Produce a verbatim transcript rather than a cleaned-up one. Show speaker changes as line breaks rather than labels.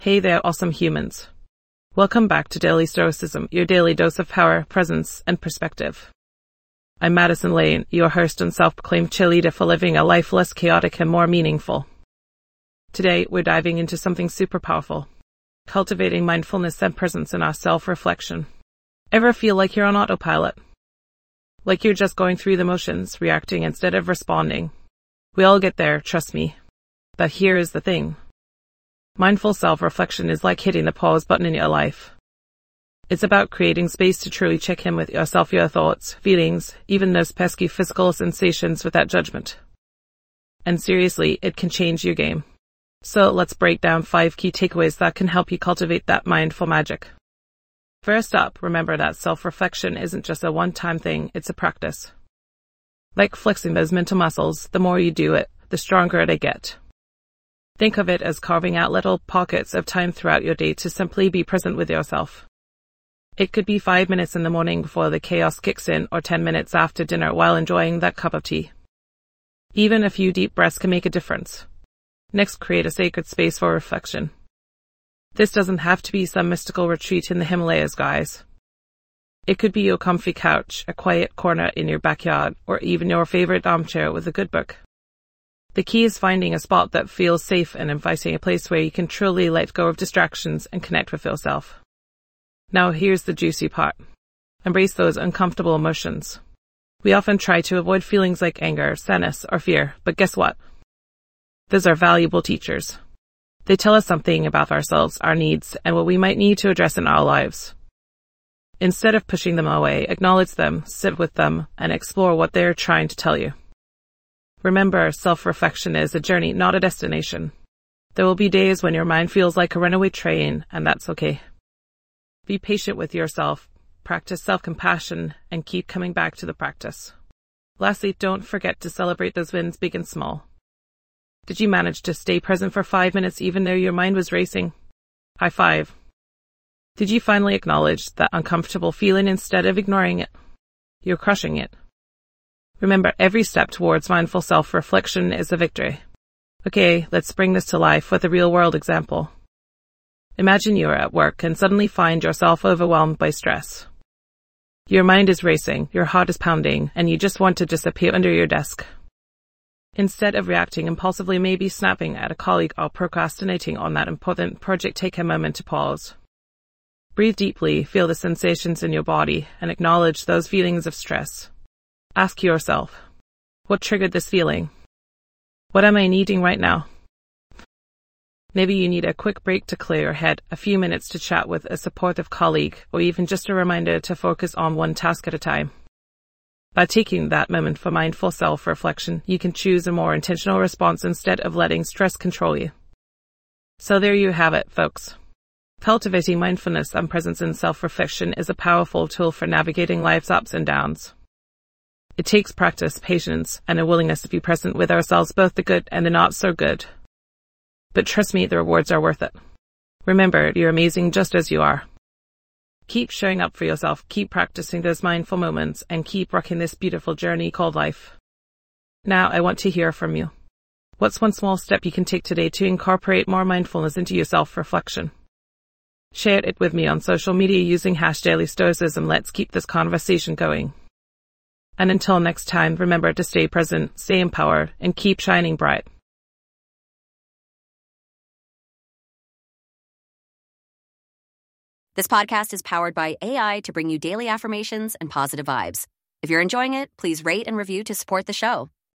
Hey there, awesome humans. Welcome back to Daily Stoicism, your daily dose of power, presence, and perspective. I'm Madison Lane, your host and self-proclaimed cheerleader for living a life less chaotic and more meaningful. Today, we're diving into something super powerful, cultivating mindfulness and presence in our self-reflection. Ever feel like you're on autopilot? Like you're just going through the motions, reacting instead of responding? We all get there, trust me. But here is the thing. Mindful self-reflection is like hitting the pause button in your life. It's about creating space to truly check in with yourself, your thoughts, feelings, even those pesky physical sensations without judgment. And seriously, it can change your game. So let's break down five key takeaways that can help you cultivate that mindful magic. First up, remember that self-reflection isn't just a one-time thing, it's a practice. Like flexing those mental muscles, the more you do it, the stronger they get. Think of it as carving out little pockets of time throughout your day to simply be present with yourself. It could be five minutes in the morning before the chaos kicks in, or ten minutes after dinner while enjoying that cup of tea. Even a few deep breaths can make a difference. Next, create a sacred space for reflection. This doesn't have to be some mystical retreat in the Himalayas, guys. It could be your comfy couch, a quiet corner in your backyard, or even your favorite armchair with a good book. The key is finding a spot that feels safe and inviting, a place where you can truly let go of distractions and connect with yourself. Now here's the juicy part. Embrace those uncomfortable emotions. We often try to avoid feelings like anger, sadness, or fear, but guess what? Those are valuable teachers. They tell us something about ourselves, our needs, and what we might need to address in our lives. Instead of pushing them away, acknowledge them, sit with them, and explore what they're trying to tell you. Remember, self-reflection is a journey, not a destination. There will be days when your mind feels like a runaway train, and that's okay. Be patient with yourself, practice self-compassion, and keep coming back to the practice. Lastly, don't forget to celebrate those wins, big and small. Did you manage to stay present for five minutes even though your mind was racing? High five. Did you finally acknowledge that uncomfortable feeling instead of ignoring it? You're crushing it. Remember, every step towards mindful self-reflection is a victory. Okay, let's bring this to life with a real-world example. Imagine you're at work and suddenly find yourself overwhelmed by stress. Your mind is racing, your heart is pounding, and you just want to disappear under your desk. Instead of reacting impulsively, maybe snapping at a colleague or procrastinating on that important project, take a moment to pause. Breathe deeply, feel the sensations in your body, and acknowledge those feelings of stress. Ask yourself, what triggered this feeling? What am I needing right now? Maybe you need a quick break to clear your head, a few minutes to chat with a supportive colleague, or even just a reminder to focus on one task at a time. By taking that moment for mindful self-reflection, you can choose a more intentional response instead of letting stress control you. So there you have it, folks. Cultivating mindfulness and presence in self-reflection is a powerful tool for navigating life's ups and downs. It takes practice, patience, and a willingness to be present with ourselves, both the good and the not so good. But trust me, the rewards are worth it. Remember, you're amazing just as you are. Keep showing up for yourself, keep practicing those mindful moments, and keep rocking this beautiful journey called life. Now, I want to hear from you. What's one small step you can take today to incorporate more mindfulness into your self-reflection? Share it with me on social media using hashtag Daily Stoicism. Let's keep this conversation going. And until next time, remember to stay present, stay empowered, and keep shining bright.
This podcast is powered by A I to bring you daily affirmations and positive vibes. If you're enjoying it, please rate and review to support the show.